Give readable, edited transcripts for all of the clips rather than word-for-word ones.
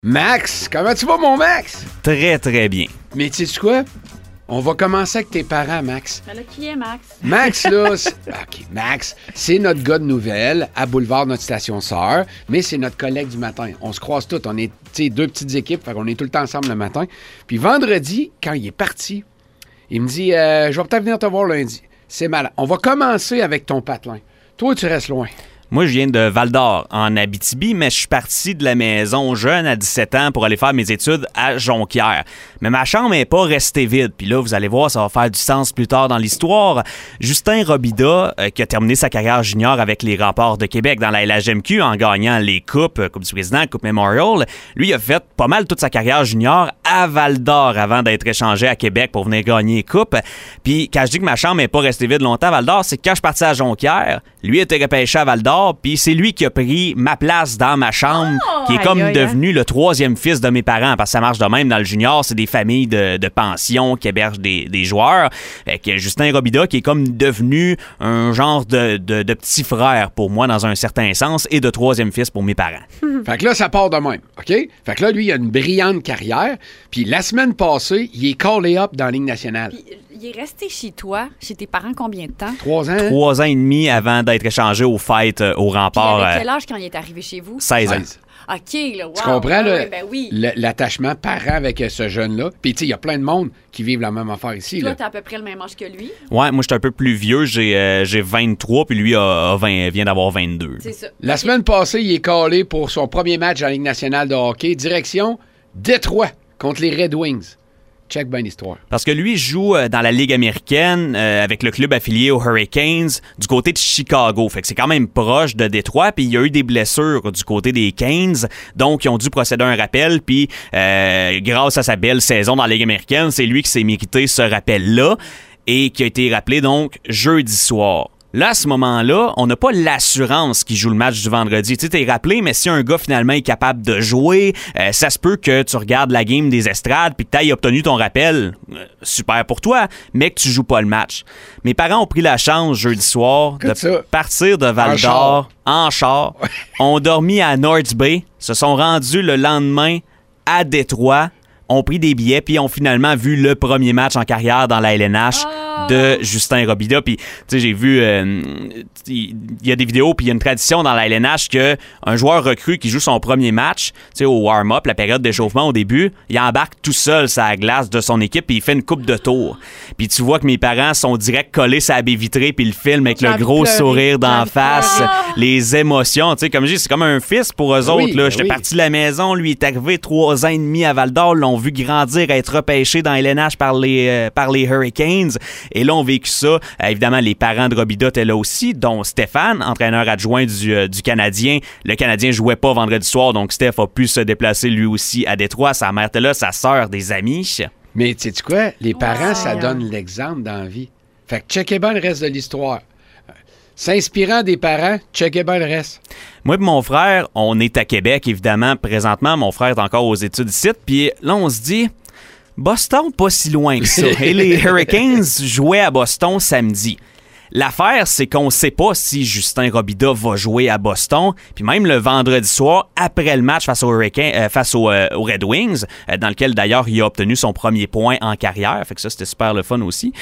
Max, comment tu vas, mon Max? Très, très bien. Mais tu sais quoi? On va commencer avec tes parents, Max. Ben là, qui est Max? Max, là, Max, c'est notre gars de nouvelles à Boulevard, notre station sœur, mais c'est notre collègue du matin. On se croise tous. On est, tu sais, deux petites équipes, fait qu'on est tout le temps ensemble le matin. Puis vendredi, quand il est parti, il me dit je vais peut-être venir te voir lundi. C'est malade. On va commencer avec ton patelin. Toi, tu restes loin. Moi, je viens de Val-d'Or, en Abitibi, mais je suis parti de la maison jeune à 17 ans pour aller faire mes études à Jonquière. Mais ma chambre n'est pas restée vide. Puis là, vous allez voir, ça va faire du sens plus tard dans l'histoire. Justin Robida, qui a terminé sa carrière junior avec les Remparts de Québec dans la LHMQ en gagnant les coupes, Coupe du Président, Coupe Memorial, lui, il a fait pas mal toute sa carrière junior à Val-d'Or avant d'être échangé à Québec pour venir gagner les coupes. Puis quand je dis que ma chambre n'est pas restée vide longtemps à Val-d'Or, c'est que quand je suis parti à Jonquière, lui était repêché à Val-d'Or. Puis c'est lui qui a pris ma place dans ma chambre, qui est comme devenu le troisième fils de mes parents, parce que ça marche de même dans le junior, c'est des familles de pension qui hébergent des joueurs. Fait que Justin Robida qui est comme devenu un genre de petit frère pour moi dans un certain sens et de troisième fils pour mes parents. Fait que là, ça part de même, OK? Fait que là, lui, il a une brillante carrière, puis la semaine passée, il est callé up dans la Ligue nationale. Puis, il est resté chez toi, chez tes parents, combien de temps? 3 ans. 3 ans et demi avant d'être échangé aux fêtes au Rempart. Puis il avait quel âge quand il est arrivé chez vous? 16 ans. OK, là, wow. Tu comprends, là, ben oui. l'attachement parent avec ce jeune-là? Puis, tu sais, il y a plein de monde qui vivent la même affaire ici. Toi, là. t'as à peu près le même âge que lui? Ouais, moi, je suis un peu plus vieux. J'ai 23, puis lui vient d'avoir 22. C'est ça. La semaine passée, il est callé pour son premier match en Ligue nationale de hockey. Direction Détroit contre les Red Wings. Check bien l'histoire. Parce que lui joue dans la Ligue américaine avec le club affilié aux Hurricanes du côté de Chicago. Fait que c'est quand même proche de Détroit. Puis il y a eu des blessures du côté des Canes. Donc, ils ont dû procéder à un rappel. Puis, grâce à sa belle saison dans la Ligue américaine, c'est lui qui s'est mérité ce rappel-là et qui a été rappelé donc jeudi soir. Là, à ce moment-là, on n'a pas l'assurance qu'il joue le match du vendredi. Tu sais, t'es rappelé, mais si un gars, finalement, est capable de jouer, ça se peut que tu regardes la game des estrades puis que t'ailles obtenu ton rappel. Super pour toi, mais que tu joues pas le match. Mes parents ont pris la chance, jeudi soir, de partir de Val-d'Or en char. Ont dormi à North Bay, se sont rendus le lendemain à Détroit, ont pris des billets puis ont finalement vu le premier match en carrière dans la LNH de Justin Robida. Puis, tu sais, j'ai vu, il y a des vidéos puis il y a une tradition dans la LNH que un joueur recru qui joue son premier match, tu sais, au warm-up, la période d'échauffement au début, il embarque tout seul sur la glace de son équipe puis il fait une coupe de tours. Puis tu vois que mes parents sont direct collés sur la baie vitrée puis le film avec le gros sourire d'en face, les émotions. Tu sais, comme je dis, c'est comme un fils pour eux autres. Là. J'étais parti de la maison, lui est arrivé 3 ans et demi à Val-d'Or, l'ont vu grandir, être repêché dans LNH par les Hurricanes. Et là, on a vécu ça. Évidemment, les parents de Robida étaient là aussi, dont Stéphane, entraîneur adjoint du Canadien. Le Canadien jouait pas vendredi soir, donc Steph a pu se déplacer lui aussi à Détroit. Sa mère était là, sa sœur, des amis. Mais tu sais quoi? Les parents, ça donne l'exemple dans la vie. Fait que checkez bien le reste de l'histoire. S'inspirant des parents, checkez bien le reste. Moi et mon frère, on est à Québec, évidemment. Présentement, mon frère est encore aux études ici. Puis là, on se dit, Boston, pas si loin que ça. Et les Hurricanes jouaient à Boston samedi. L'affaire, c'est qu'on ne sait pas si Justin Robida va jouer à Boston. Puis même le vendredi soir, après le match face aux Red Wings, dans lequel d'ailleurs il a obtenu son premier point en carrière. Fait que ça, c'était super le fun aussi.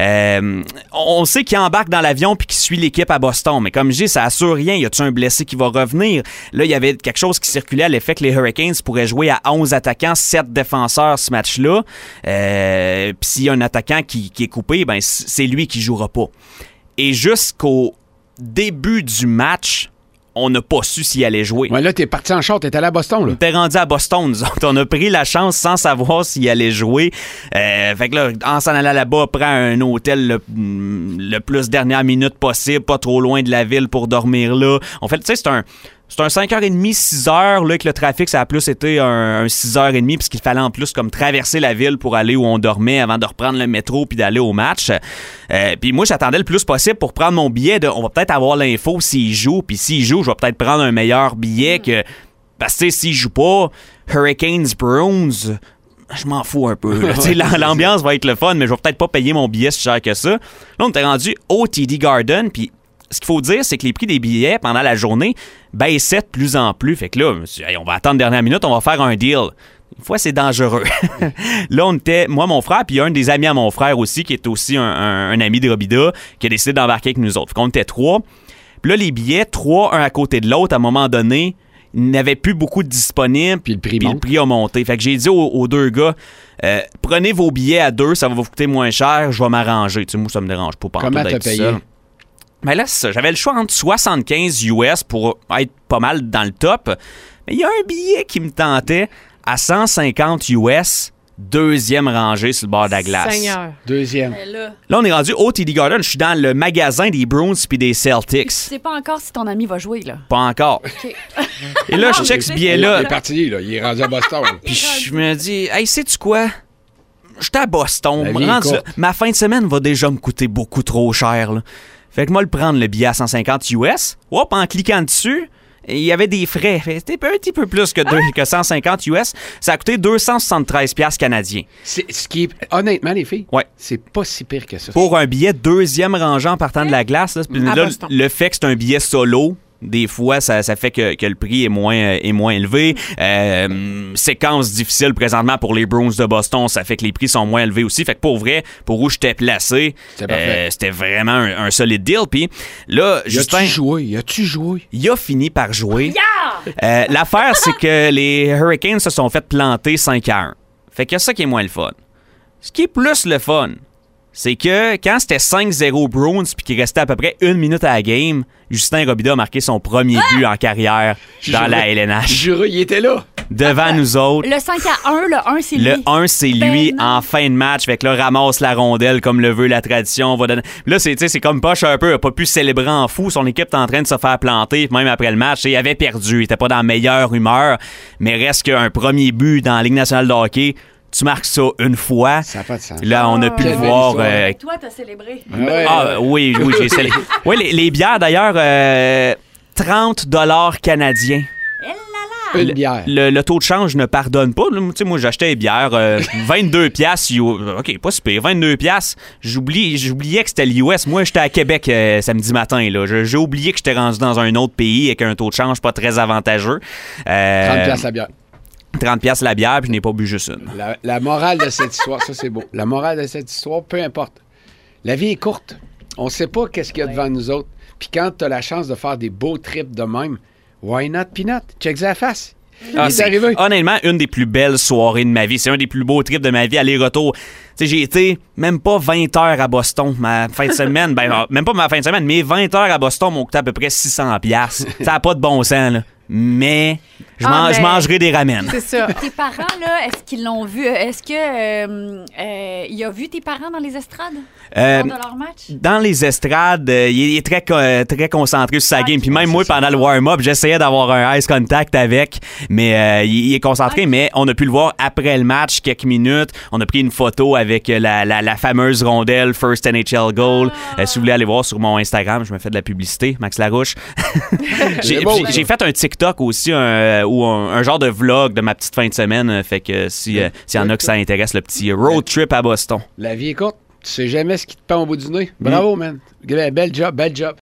On sait qu'il embarque dans l'avion puis qu'il suit l'équipe à Boston. Mais comme je dis, ça assure rien. Y a-t-il un blessé qui va revenir? Là, il y avait quelque chose qui circulait à l'effet que les Hurricanes pourraient jouer à 11 attaquants, 7 défenseurs ce match-là. Puis s'il y a un attaquant qui est coupé, ben c'est lui qui jouera pas. Et jusqu'au début du match, on n'a pas su s'il allait jouer. Ouais, là, t'es parti en short, t'es allé à Boston, là. On était rendu à Boston, nous autres. On a pris la chance sans savoir s'il allait jouer. Fait que là, en s'en allant là-bas, prend un hôtel le plus dernière minute possible, pas trop loin de la ville pour dormir là. En fait, tu sais, c'est un 5h30, 6h, là, avec le trafic, ça a plus été un 6h30, puisqu'il fallait en plus comme traverser la ville pour aller où on dormait avant de reprendre le métro puis d'aller au match. Puis moi, j'attendais le plus possible pour prendre mon billet. On va peut-être avoir l'info s'il joue, puis s'il joue, je vais peut-être prendre un meilleur billet que... Parce que, tu sais, s'il joue pas, Hurricanes, Bruins... Je m'en fous un peu. L'ambiance va être le fun, mais je vais peut-être pas payer mon billet si cher que ça. Là, on était rendu au TD Garden, puis ce qu'il faut dire, c'est que les prix des billets pendant la journée baissaient de plus en plus. Fait que là, je me suis dit, hey, on va attendre dernière minute, on va faire un deal. Une fois, c'est dangereux. Là, on était, moi, mon frère, puis un des amis à mon frère aussi, qui est aussi un ami de Robida, qui a décidé d'embarquer avec nous autres. Fait qu'on était 3. Puis là, les billets, 3, un à côté de l'autre, à un moment donné, il n'y avait plus beaucoup de disponibles. Puis le prix a monté. Fait que j'ai dit aux 2 gars, prenez vos billets à 2, ça va vous coûter moins cher, je vais m'arranger. Tu sais, moi, ça me dérange pas. Comment t'as payé? Seul. Mais là, c'est ça. J'avais le choix entre 75 US pour être pas mal dans le top. Mais il y a un billet qui me tentait à 150 US, deuxième rangée sur le bord de la glace. Seigneur. Deuxième. Là, Là, on est rendu au TD Garden. Je suis dans le magasin des Bruins puis des Celtics. tu sais pas encore si ton ami va jouer, là. Pas encore. OK. Et là, je check ce billet-là. Il est parti, là. Il est rendu à Boston. Puis je me dis, hey, sais-tu quoi? J'étais à Boston. La vie est Rendu là, courte. ma fin de semaine va déjà me coûter beaucoup trop cher, là. Fait que moi, le prendre le billet à 150 US, hop, en cliquant dessus, il y avait des frais. C'était un petit peu plus que 150 US. Ça a coûté 273 piastres canadiens. Ce qui est, honnêtement, les filles, Ouais. c'est pas si pire que ça. Pour un billet deuxième rangeant en partant de la glace, là, là, Boston. le fait que c'est un billet solo, des fois, ça fait que le prix est moins élevé. Séquence difficile présentement pour les Bruins de Boston, ça fait que les prix sont moins élevés aussi. Fait que pour vrai, pour où j'étais placé, c'était vraiment un solide deal. Puis là, Justin, As-tu joué? il a fini par jouer. L'affaire, c'est que les Hurricanes se sont fait planter 5-1. Fait que ça qui est moins le fun. Ce qui est plus le fun, c'est que quand c'était 5-0 Bruins puis qu'il restait à peu près 1 minute à la game, Justin Robida a marqué son premier but en carrière dans la LNH. Juré, il était là. Devant nous autres. Le 5-1, le 1, c'est lui. Le 1, c'est lui Ben non. en fin de match. Fait que là, ramasse la rondelle comme le veut la tradition. On va donner... Là, c'est comme Poche un peu. Il n'a pas pu célébrer en fou. Son équipe est en train de se faire planter. Même après le match, il avait perdu. Il était pas dans la meilleure humeur. Mais reste qu'un premier but dans la Ligue nationale de hockey, tu marques ça une fois. Ça n'a pas de sens. Là, on a pu le Quelle voir. belle histoire. Toi, t'as célébré. Ouais. Oui, j'ai célébré. Oui, les bières, d'ailleurs, 30 $ canadiens. Une bière. Le taux de change ne pardonne pas. Tu sais, moi, j'achetais des bières 22 piastres. OK, pas super. 22 piastres. J'oubliais que c'était l'US. Moi, j'étais à Québec samedi matin. Là. J'ai oublié que j'étais rendu dans un autre pays avec un taux de change pas très avantageux. 30 piastres la bière. 30 piastres la bière, puis je n'ai pas bu juste une. La morale de cette histoire, ça c'est beau. La morale de cette histoire, peu importe. La vie est courte. On sait pas qu'est-ce qu'il y a devant nous autres. Puis quand tu as la chance de faire des beaux trips de même, why not peanut? Check ça la face. C'est arrivé. Honnêtement, une des plus belles soirées de ma vie. C'est un des plus beaux trips de ma vie, aller-retour. Tu sais, j'ai été même pas 20 heures à Boston. Ma fin de semaine, même pas ma fin de semaine, mais 20 heures à Boston m'ont coûté à peu près 600 piastres. Ça n'a pas de bon sens, là. Mais je mangerai des ramen. C'est ça. Tes parents, là, est-ce qu'ils l'ont vu? Est-ce que il a vu tes parents dans les estrades? Lors de leur match? Dans les estrades, il est très concentré sur sa game. Puis même moi, pendant le warm-up, j'essayais d'avoir un ice contact avec, mais il est concentré. Okay. Mais on a pu le voir après le match, quelques minutes. On a pris une photo avec la fameuse rondelle First NHL Goal. Si vous voulez aller voir sur mon Instagram, je me fais de la publicité, Max Larouche. J'ai fait un TikTok aussi, ou un genre de vlog de ma petite fin de semaine. Fait que s'il y en a que ça intéresse, le petit road trip à Boston. La vie est courte. Tu sais jamais ce qui te pend au bout du nez. Bravo, man. Bel job, bel job.